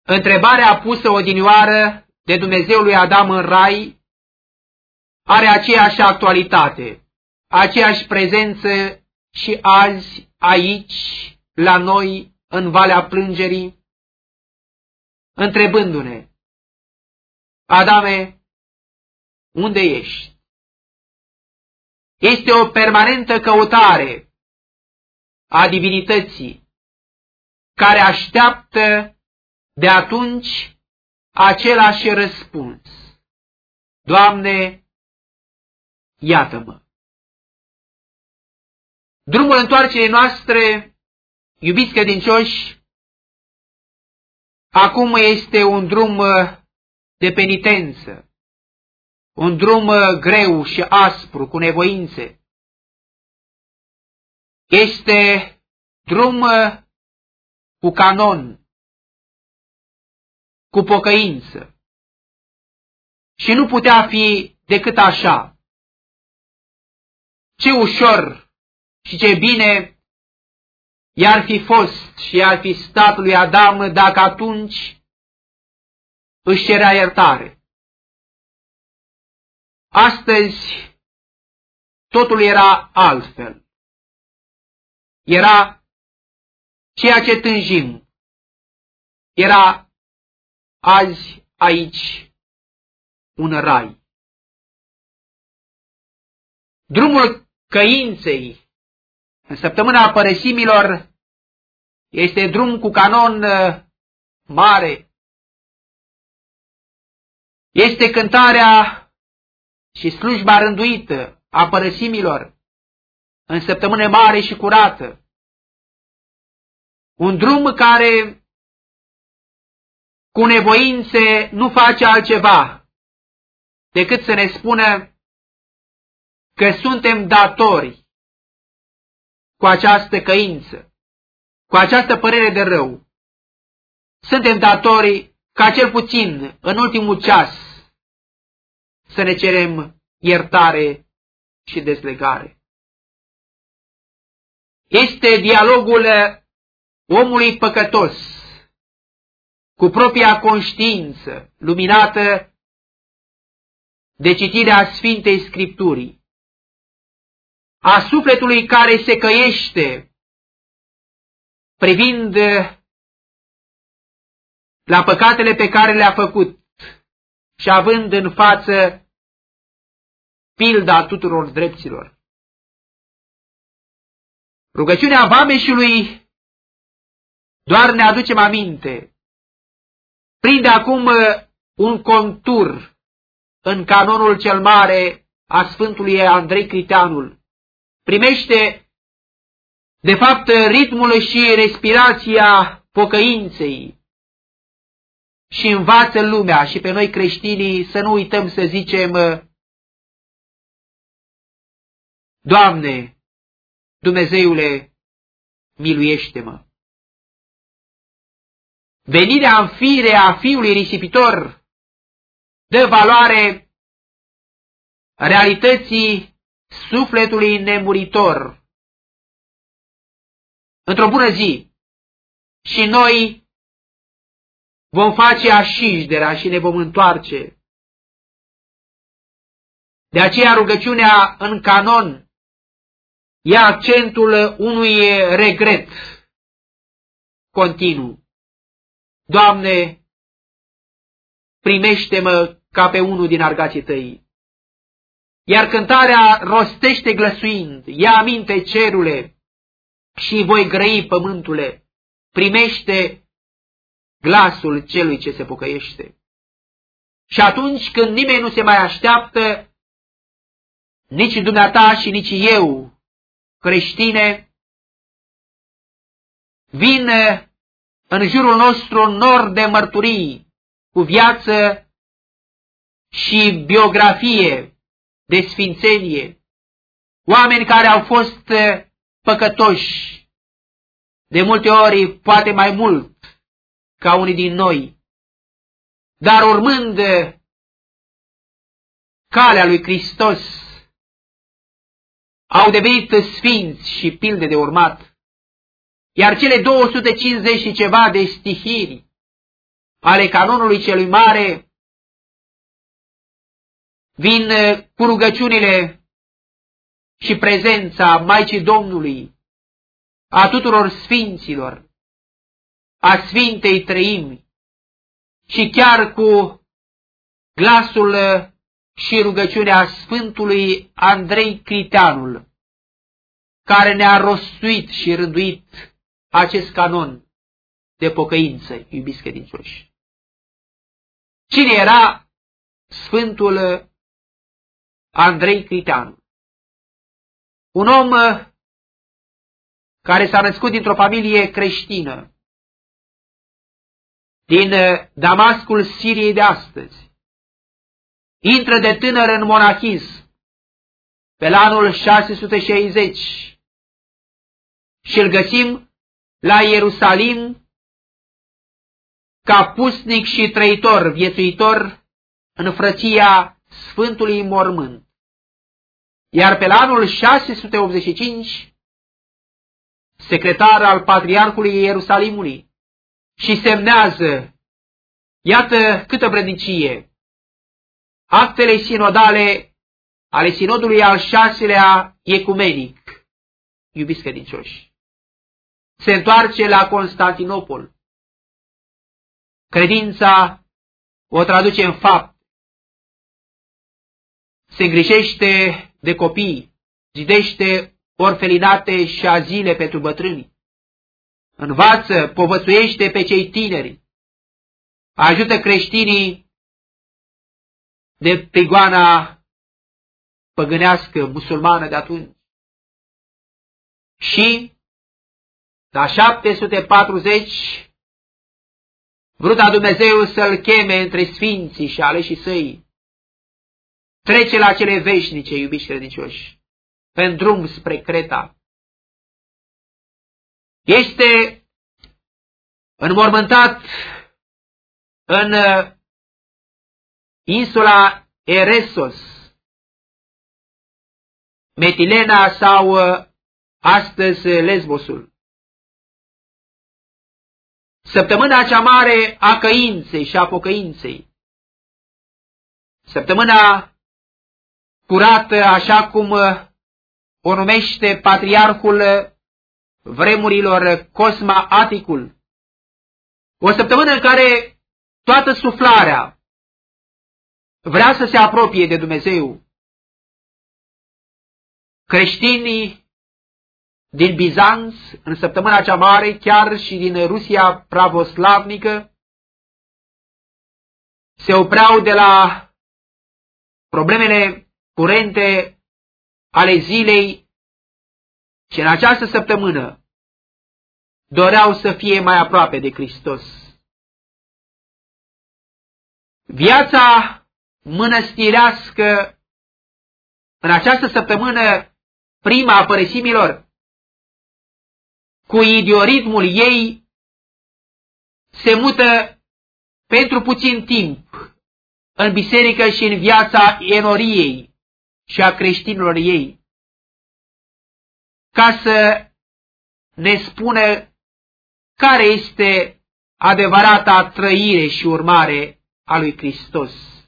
Întrebarea pusă odinioară de Dumnezeul lui Adam în rai are aceeași actualitate, aceeași prezență și azi, aici, la noi, în Valea Plângerii, întrebându-ne: Adame, unde ești? Este o permanentă căutare a divinității, care așteaptă de atunci același răspuns: Doamne, iată-mă! Drumul întoarcerii noastre, iubiți credincioși, acum este un drum de penitență, un drum greu și aspru, cu nevoințe. Este drum cu canon, cu pocăință. Și nu putea fi decât așa. Ce ușor și ce bine i-ar fi fost și i-ar fi stat lui Adam dacă atunci își cerea iertare. Astăzi totul era altfel. Era ceea ce tânjim. Era azi, aici, un rai. Drumul căinței în săptămâna părăsimilor este drum cu canon mare. Este cântarea și slujba rânduită a părăsimilor în săptămână mare și curată. Un drum care cu nevoințe nu face altceva decât să ne spună că suntem datori cu această căință, cu această părere de rău. Suntem datori ca cel puțin în ultimul ceas să ne cerem iertare și dezlegare. Este dialogul omului păcătos cu propria conștiință, luminată de citirea Sfintei Scripturii, a sufletului care se căiește privind la păcatele pe care le-a făcut și având în față pilda tuturor drepților. Rugăciunea vameșului doar ne aducem aminte. Prinde acum un contur în canonul cel mare a Sfântului Andrei Criteanul. Primește, de fapt, ritmul și respirația pocăinței și învață lumea și pe noi creștinii să nu uităm să zicem: Doamne, Dumnezeule, miluiește-mă! Venirea în fire a Fiului risipitor dă valoare realității sufletului nemuritor. Într-o bună zi și noi vom face așișderea și ne vom întoarce. De aceea rugăciunea în canon ia accentul unui regret continuu. Doamne, primește-mă ca pe unul din argații tăi. Iar cântarea rostește glăsuind: ia aminte, cerule, și voi grăi, pământule, primește glasul celui ce se pocăiește. Și atunci când nimeni nu se mai așteaptă, nici dumneata și nici eu, creștine, vin în jurul nostru un nor de mărturii cu viață și biografie de sfințenie, oameni care au fost păcătoși, de multe ori poate mai mult ca unii din noi, dar urmând calea lui Hristos, au devenit sfinți și pilde de urmat. Iar cele 250 și ceva de stihiri ale canonului celui mare vin cu rugăciunile și prezența Maicii Domnului, a tuturor sfinților, a Sfintei Treimi și chiar cu glasul și rugăciunea Sfântului Andrei Criteanul, care ne-a rostuit și rânduit acest canon de pocăință, iubiți credincioși. Cine era Sfântul Andrei Criteanul? Un om care s-a născut dintr-o familie creștină, din Damascul Siriei de astăzi. Intră de tânăr în monahism pe la anul 660 și îl găsim la Ierusalim ca pusnic și trăitor, viețuitor în frăția Sfântului Mormânt. Iar pe la anul 685, secretar al Patriarhului Ierusalimului, și semnează, iată câtă vrednicie, actele sinodale ale sinodului al 6-lea ecumenic, iubiți credincioși. Se întoarce la Constantinopol. Credința o traduce în fapt. Se îngrijește de copii, zidește orfelinate și azile pentru bătrâni. Învață, povățuiește pe cei tineri. Ajută creștinii de prigoana păgânească, musulmană de atunci. Și, la 740, vruta Dumnezeu să-l cheme între sfinții și aleșii săi, trece la cele veșnice, iubiți credincioși, pe drum spre Creta. Este înmormântat în insula Eresos, Metilena sau astăzi Lesbosul. Săptămâna cea mare a căinței și a pocăinței. Săptămâna curată, așa cum o numește patriarhul vremurilor Cosma Aticul. O săptămână în care toată suflarea vrea să se apropie de Dumnezeu. Creștinii din Bizanț, în săptămâna cea mare, chiar și din Rusia pravoslavnică, se opreau de la problemele curente ale zilei și în această săptămână doreau să fie mai aproape de Hristos. Viața mănăstirească în această săptămână, prima a părăsimilor, cu idioritmul ei, se mută pentru puțin timp în biserică și în viața enoriei și a creștinilor ei, ca să ne spună care este adevărata trăire și urmare a lui Hristos.